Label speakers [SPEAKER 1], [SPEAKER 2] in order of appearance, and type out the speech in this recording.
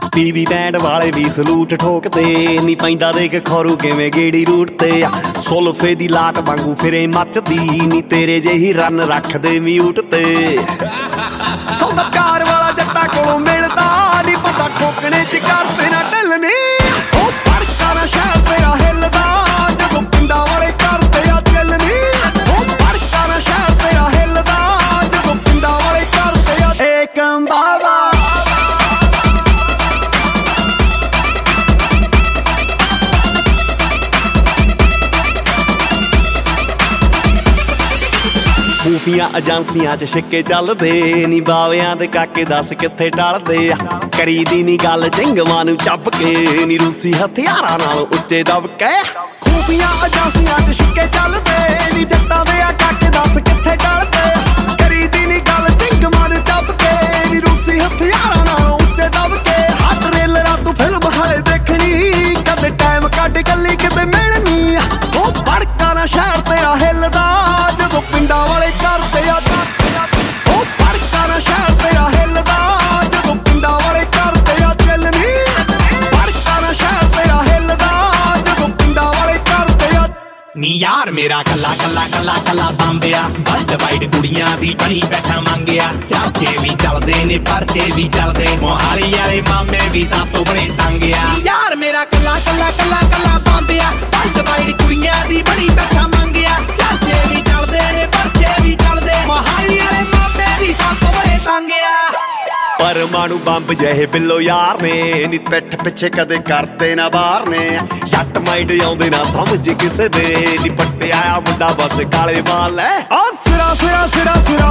[SPEAKER 1] TV band ਵਾਲੇ ਵੀ salute ਠੋਕਦੇ ਨੀ ਪੈਂਦਾ ਦੇਖ ਖੌਰੂ ਕਿਵੇਂ ਗੇੜੀ ਰੂਟ ਤੇ ਸੁਲਫੇ ਦੀ ਲਾਟ ਵਾਂਗੂ ਫਿਰੇ ਮੱਚਦੀ ਨੀ ਤੇਰੇ ਜਿਹੀ ਰਨ ਰੱਖਦੇ ਮਿਊਟ ਤੇ ਸੌਦਾ ਪਿਆਰ ਵਾਲਾ ਜੱਟਾਂ ਕੋਲੋਂ ਮਿਲਦਾ ਨੀ ਪਤਾ ਠੋਕਣੇ ਚ ਕਰਦੇ ਨਾ ਢਿੱਲਣੀ ਉਹ ਪੜਕਾ ਨਾ ਸ਼ਹਿਰ ਤੇਰਾ ਹਿੱਲਦਾ ਜਦੋਂ ਪਿੰਡਾਂ ਵਾਲੇ ਕਰਦੇ ਆ ਚੱਲਣੀ ਉਹ ਪੜਕਾ ਨਾ ਸ਼ਹਿਰ ਤੇਰਾ ਹਿੱਲਦਾ ਜਦੋਂ ਪਿੰਡਾਂ ਵਾਲੇ ਕਰਦੇ ਆ ਏਕ ਅੰਬਾਵਾ ਖੂਫੀਆਂ ਏਜੰਸੀਆਂ 'ਚ ਛਿੱਕੇ ਚੱਲਦੇ ਨੀ ਬਾਵਿਆਂ ਦੇ ਕਾਕੇ ਦੱਸ ਕਿੱਥੇ ਟਲਦੇ ਆ ਕਰੀਦੀ ਨੀ ਗੱਲ ਜੰਗਵਾਂ ਨੂੰ ਚੱਪ ਕੇ ਨੀ ਰੂਸੀ ਹਥਿਆਰਾਂ ਨਾਲ ਉੱਚੇ ਦਬ ਕੇ ਖੂਫੀਆਂ ਏਜੰਸੀਆਂ 'ਚ ਛਿੱਕੇ ਚੱਲਦੇ ਨੀ ਜੱਟਾਂ ਦੇ ਆ ਕਾਕੇ ਦੱਸ ਕਿੱਥੇ ਟਲਦੇ ਕਰੀਦੀ ਨੀ ਗੱਲ ਜੰਗਵਾਂ ਨੂੰ ਚੱਪ ਕੇ ਨੀ ਰੂਸੀ ਹਥਿਆਰਾਂ ਨਾਲ ਉੱਚੇ ਦਬ ਕੇ ਹੱਟ ਰੇਲਰਾਂ ਤੂੰ ਫਿਲਮ ਹਾਲੇ ਦੇਖਣੀ ਕਦੇ ਟਾਈਮ ਕੱਢ ਕੱਲੀ ਕਿਤੇ ਮਿਲਣੀ ਉਹ ਪੜਕਾ ਨਾ ਸ਼ਹਿਰ ਤੇਰਾ ਹਿੱਲਦਾ ਜਦੋਂ ਪਿੰਡਾਂ ਵਾਲੇ ਕਰਦੇ ਆ ਉਹ ਪੜਕਾ ਨਾ ਸ਼ਹਿਰ ਤੇਰਾ ਹਿੱਲਦਾ ਜਦੋਂ ਪਿੰਡਾਂ ਵਾਲੇ ਕਰਦੇ ਆ ਚੱਲਣੀ ਪੜਕਾ ਨਾ ਸ਼ਹਿਰ ਤੇਰਾ ਹਿੱਲਦਾ ਜਦੋਂ ਪਿੰਡਾਂ ਵਾਲੇ ਕਰਦੇ ਆ
[SPEAKER 2] ਨੀ ਯਾਰ ਮੇਰਾ ਕੱਲਾ ਕੱਲਾ ਕੱਲਾ ਕੱਲਾ ਬੰਬਿਆ ਵਰਲਡ ਵਾਈਡ ਕੁੜੀਆਂ ਦੀ ਬਣੀ ਬੈਠਾ ਮੰਗਿਆ ਚਾਚੇ ਵੀ ਚੱਲਦੇ ਨੇ ਪਰਚੇ ਵੀ ਚੱਲਦੇ ਮੋਹਾਲੀ ਵਾਲੇ ਮਾਮੇ ਵੀ ਸਾਤੋਂ ਬੜੇ ਤੰਗਿਆ ਯਾਰ ਮੇਰਾ ਕੱਲਾ ਕੱਲਾ ਕੱਲਾ ਕੱਲਾ ਬੰਬਿਆ ਵਰਲਡ ਵਾਈਡ ਕੁੜੀਆਂ ਦੀ ਬਣੀ ਬੈਠਾ ਮੰਗਿਆ ਚਾਚੇ ਵੀ ਚੱਲਦੇ ਨੇ ਪਰਚੇ ਵੀ ਚੱਲਦੇ ਮੋਹਾਲੀ ਵਾਲੇ ਮਾਮੇ ਵੀ ਸਾਤੋਂ ਬੜੇ ਤੰਗਿਆ
[SPEAKER 1] ਪਰਮਾਣੂ ਬੰਬ ਜਿਹੇ ਬਿੱਲੋ ਯਾਰ ਨੇ ਨੀ ਪਿੱਠ ਪਿੱਛੇ ਕਦੇ ਕਰਦੇ ਨਾ ਬਾਹਰ ਨੇ ਜੱਟ ਮਾਈਂਡ ਆਉਂਦੇ ਨਾ ਸਮਝ ਕਿਸੇ ਦੇ ਨੀ ਪੱਟਿਆ ਆ ਮੁੰਡਾ ਬਸ ਕਾਲੇ ਵਾਲ ਲੈ ਆ ਸਿਰਾ ਸਿਰਾ ਸਿਰਾ ਸਿਰਾ